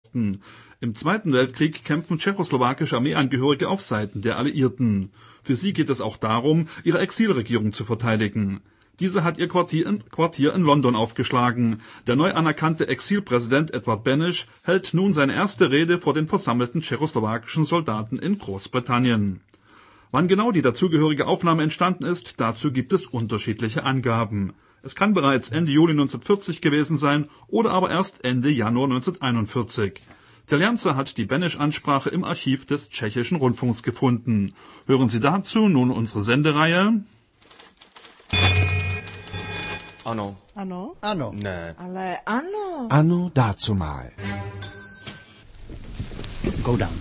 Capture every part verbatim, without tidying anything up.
Im Zweiten Weltkrieg kämpfen tschechoslowakische Armeeangehörige auf Seiten der Alliierten. Für sie geht es auch darum, ihre Exilregierung zu verteidigen. Diese hat ihr Quartier in, Quartier in London aufgeschlagen. Der neu anerkannte Exilpräsident Edvard Beneš hält nun seine erste Rede vor den versammelten tschechoslowakischen Soldaten in Großbritannien. Wann genau die dazugehörige Aufnahme entstanden ist, dazu gibt es unterschiedliche Angaben. Es kann bereits Ende Juli neunzehnhundertvierzig gewesen sein oder aber erst Ende Januar neunzehnhunderteinundvierzig. Teljanza hat die Beneš-Ansprache im Archiv des Tschechischen Rundfunks gefunden. Hören Sie dazu nun unsere Sendereihe. Ano. Ano? Ano. Ne. Ale ano. Ano dazumal. Go down.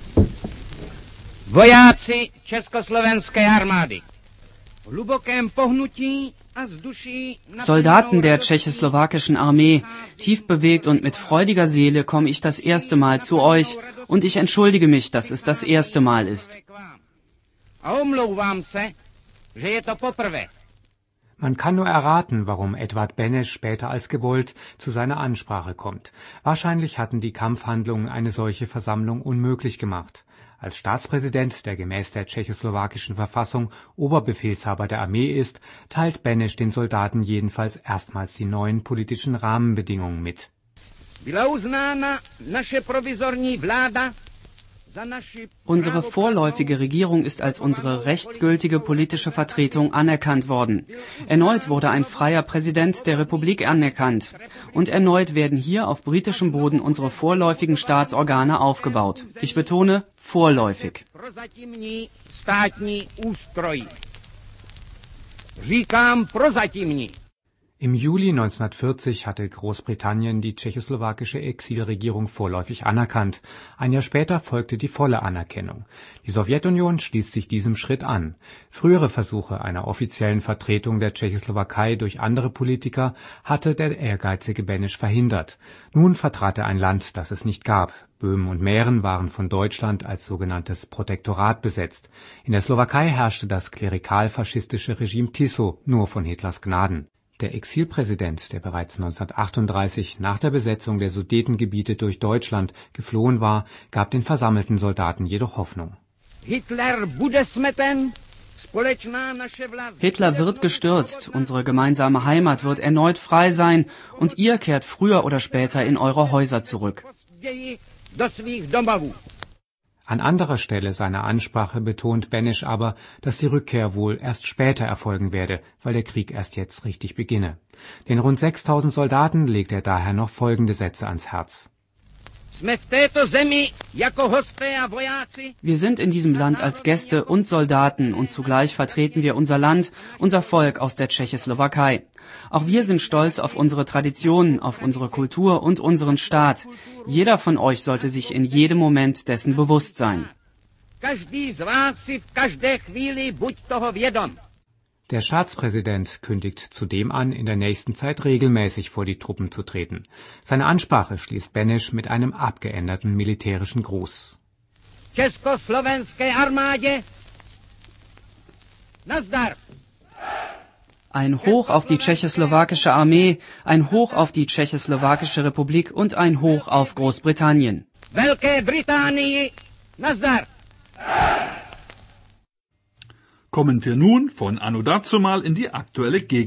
Vojáci Československé armády. V hlubokém pohnutí a z duší... Soldaten der tschechoslowakischen Armee, tief bewegt und mit freudiger Seele komme ich das erste Mal zu euch und ich entschuldige mich, dass es das erste Mal ist. A omlouvám se, že je to poprvé. Man kann nur erraten, warum Edvard Beneš später als gewollt zu seiner Ansprache kommt. Wahrscheinlich hatten die Kampfhandlungen eine solche Versammlung unmöglich gemacht. Als Staatspräsident, der gemäß der tschechoslowakischen Verfassung Oberbefehlshaber der Armee ist, teilt Beneš den Soldaten jedenfalls erstmals die neuen politischen Rahmenbedingungen mit. Byla uznána naše provizorní vláda. Unsere vorläufige Regierung ist als unsere rechtsgültige politische Vertretung anerkannt worden. Erneut wurde ein freier Präsident der Republik anerkannt. Und erneut werden hier auf britischem Boden unsere vorläufigen Staatsorgane aufgebaut. Ich betone, vorläufig. Říkám prozatímní. Im Juli neunzehnhundertvierzig hatte Großbritannien die tschechoslowakische Exilregierung vorläufig anerkannt. Ein Jahr später folgte die volle Anerkennung. Die Sowjetunion schließt sich diesem Schritt an. Frühere Versuche einer offiziellen Vertretung der Tschechoslowakei durch andere Politiker hatte der ehrgeizige Beneš verhindert. Nun vertrat er ein Land, das es nicht gab. Böhmen und Mähren waren von Deutschland als sogenanntes Protektorat besetzt. In der Slowakei herrschte das klerikal-faschistische Regime Tiso, nur von Hitlers Gnaden. Der Exilpräsident, der bereits neunzehnhundertachtunddreißig nach der Besetzung der Sudetengebiete durch Deutschland geflohen war, gab den versammelten Soldaten jedoch Hoffnung. Hitler bude smeten, Hitler wird gestürzt, unsere gemeinsame Heimat wird erneut frei sein und ihr kehrt früher oder später in eure Häuser zurück. An anderer Stelle seiner Ansprache betont Beneš aber, dass die Rückkehr wohl erst später erfolgen werde, weil der Krieg erst jetzt richtig beginne. Den rund sechstausend Soldaten legt er daher noch folgende Sätze ans Herz. Wir sind in diesem Land als Gäste und Soldaten und zugleich vertreten wir unser Land, unser Volk aus der Tschechoslowakei. Auch wir sind stolz auf unsere Traditionen, auf unsere Kultur und unseren Staat. Jeder von euch sollte sich in jedem Moment dessen bewusst sein. Der Staatspräsident kündigt zudem an, in der nächsten Zeit regelmäßig vor die Truppen zu treten. Seine Ansprache schließt Beneš mit einem abgeänderten militärischen Gruß. Československé armádě, nazdar! Ein Hoch auf die tschechoslowakische Armee, ein Hoch auf die tschechoslowakische Republik und ein Hoch auf Großbritannien. Velké Británii, nazdar! Kommen wir nun von Anno dazumal in die aktuelle Gegenwart.